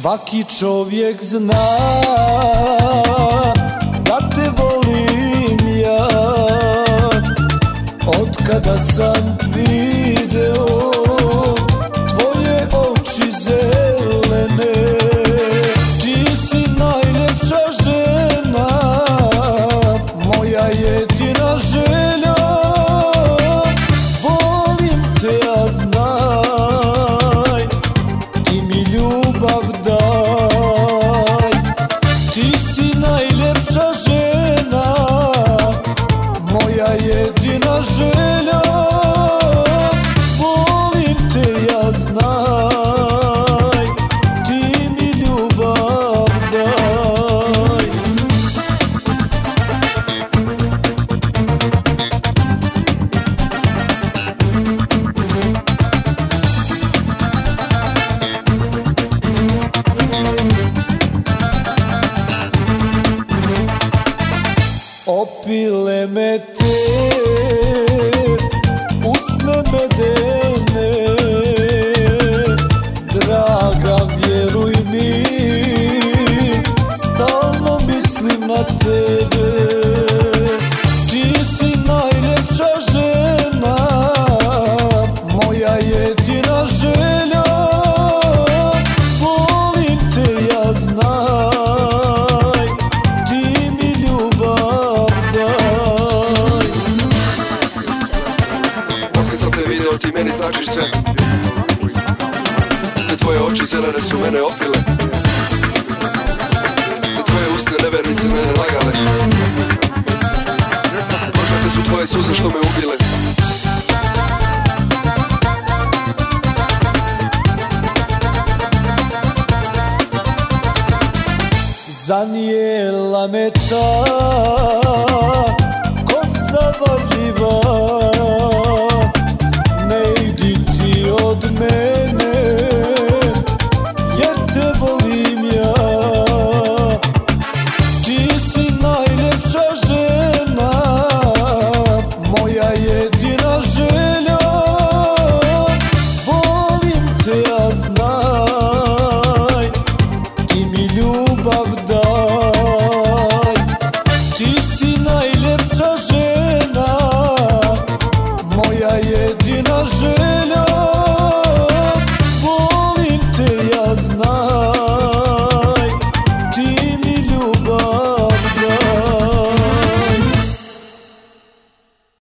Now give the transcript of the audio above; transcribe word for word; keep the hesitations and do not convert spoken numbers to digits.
Svaki čovjek zna da te volim ja, od kada sam video tvoje oči zelene. Ti si najljepša žena, moja jedina želja. Volim te, ja znaj, ti mi ljubav daj. Ti si najljepša žena, moja jedina želja. Volim te, ja znaj, ti mi ljubav daj. Opile me te usne medene, draga, vjeruj mi, stalno mislim na tebe. Ti si najljepša žena, moja jedina želja. Volim te, ja znaj, ti mi ljubav daj. Otkad sam te video, ti meni značiš sve. Te tvoje oči zelene su mene opile. Te tvoje usne nevernice mene lagale. Proklete su tvoje suze što me ubile. Zanijela me ta kosa varljiva, ne idi ti od mene, jer te volim ja. Ti si najljepša žena, moja jedina želja. Volim te, ja znaj, ti mi ljubav daj. Ti si najljepša žena.